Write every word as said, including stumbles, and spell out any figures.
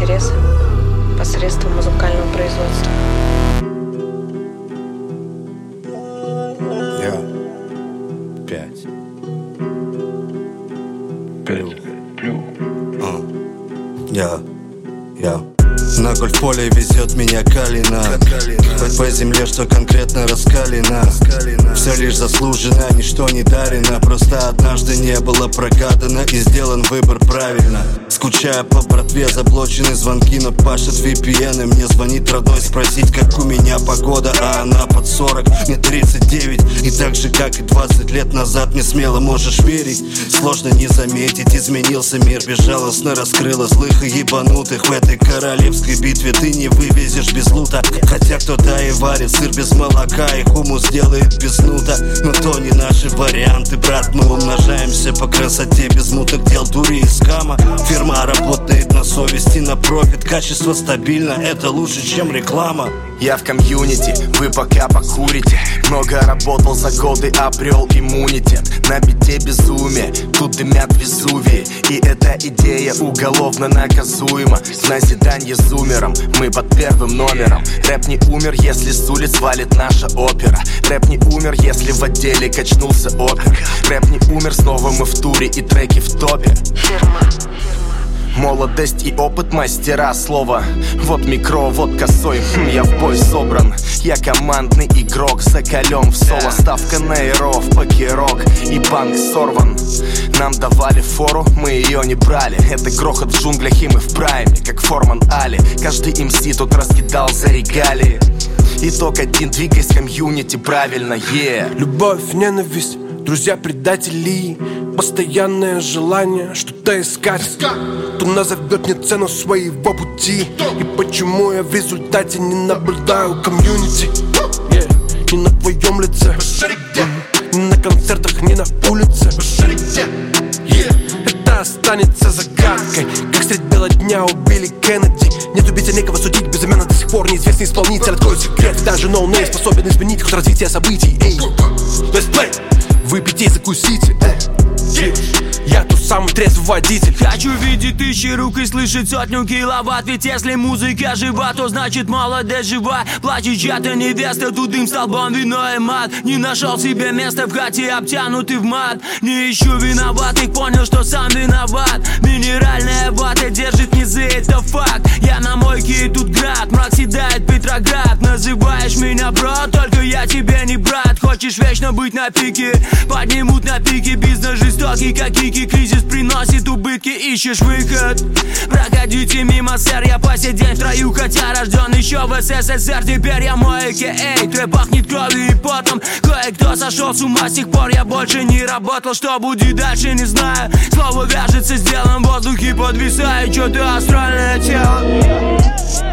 интерес посредством музыкального производства. Я пять. Плю. А. Я. Я. На гольф-поле везет меня калина. Хоть по земле, что конкретно раскалено. Все лишь заслужено, ничто не дарено. Просто однажды не было прогадано и сделан выбор правильно. Скучая по братве, заблочены звонки, но пашет ви пи эн. И мне звонит родной спросить, как у меня погода. А она под сорок, мне тридцать девять. И так же, как и двадцать лет назад, не смело можешь верить. Сложно не заметить, изменился мир. Безжалостно раскрыла злых и ебанутых. В этой королевской битве ты не вывезешь без лута. Хотя кто-то и варит сыр без молока, и хумус делает без нута. Но то не наши варианты, брат. Мы умножаемся по красоте без муток дел, дури и скама. Фирма работает на совести, на профит. Качество стабильно, это лучше, чем реклама. Я в комьюнити, вы пока покурите. Много работал за годы, обрел иммунитет. На бите безумие, тут дымят Везувии. И эта идея уголовно наказуема. В назидание зумерам, мы под первым номером. Рэп не умер, если с улиц валит наша опера. Рэп не умер, если в отделе качнулся опер. Рэп не умер, снова мы в туре и треки в топе. Молодость и опыт мастера слова. Вот микро, вот косой, хм, я в бой собран. Я командный игрок, закален в соло. Ставка на эров, покерок и банк сорван. Нам давали фору, мы ее не брали. Это грохот в джунглях и мы в прайме, как Форман Али. Каждый эм си тут раскидал за регалии. Итог один, двигай с комьюнити правильно, yeah. Любовь, ненависть, друзья-предатели. Постоянное желание что-то искать. Кто назовет мне цену своего пути. И почему я в результате не наблюдаю комьюнити, yeah. Ни на твоем лице, ни на концертах, ни на улице, yeah. Это останется загадкой, как средь бела дня убили Кеннеди. Нет убийцы, некого судить, безымянно до сих пор неизвестный исполнитель. Откроет секрет, даже ноунейм способен изменить ход развития событий. Эй, let's play. Выпейте и закусите, эй. Я тот самый трезвый водитель. Хочу видеть тысячи рук и слышать сотню киловатт. Ведь если музыка жива, то значит молодость жива. Плачет чья-то невеста, тут дым столбом, вино и мат. Не нашел себе места в хате, обтянутый в мат. Не ищу виноватых, понял, что сам виноват. Минеральная вата держит низы, это факт. Я на мойке и тут град, мрак седает Петроград. Называешь меня брат, только я тебе не брат. Хочешь вечно быть на пике, поднимут на пике. Бизнес жестокий, как кики, кризис приносит убытки, ищешь выход. Проходите мимо, сэр, я по сей день в строю, хотя рожден еще в эс эс эс эр. Теперь я мой эй кей эй, трэп пахнет кровью и потом. Кое-кто сошел с ума, с тех пор я больше не работал. Что будет дальше, не знаю. Слово вяжется с делом, в воздухе подвисает что-то астральное тело.